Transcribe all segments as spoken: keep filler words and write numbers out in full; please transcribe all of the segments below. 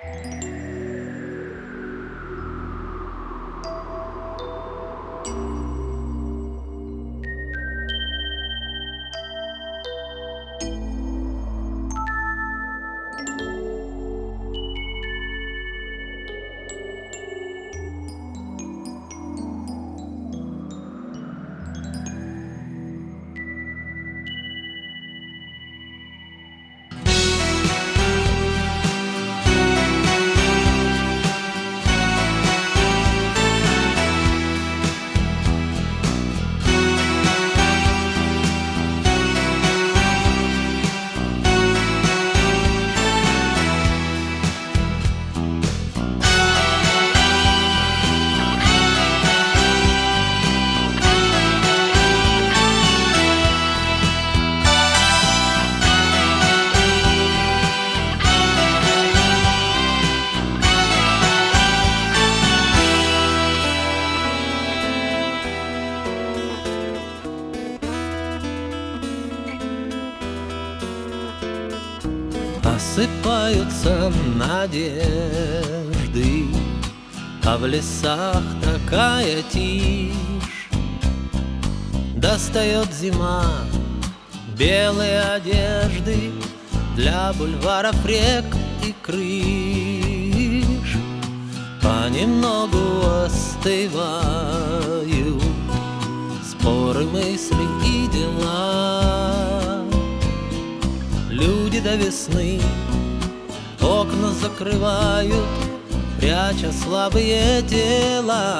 Осыпаются надежды, а в лесах такая тишь. Достает зима белые одежды для бульваров, рек и крыш. Понемногу остывают споры, мысли и дела. Люди до весны окна закрывают, пряча слабые тела.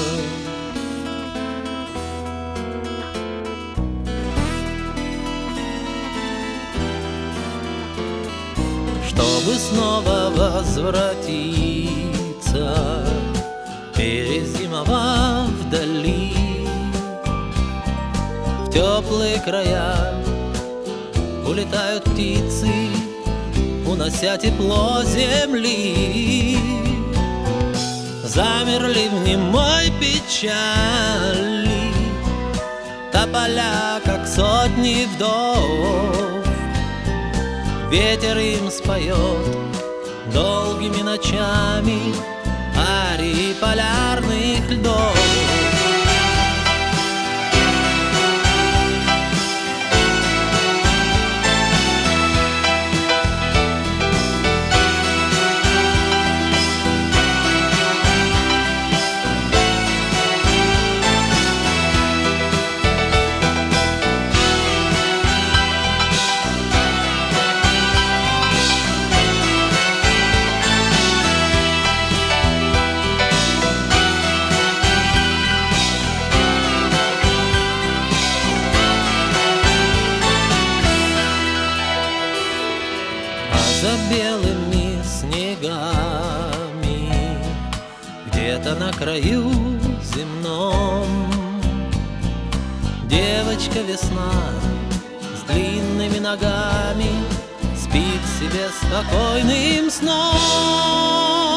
Чтобы снова возвратиться, перезимовав вдали, в теплые края улетают птицы, унося тепло земли. Замерли в немой печали тополя, как сотни вдов. Ветер им споет долгими ночами арии полярных льдов. За белыми снегами где-то на краю земном девочка весна с длинными ногами спит себе спокойным сном.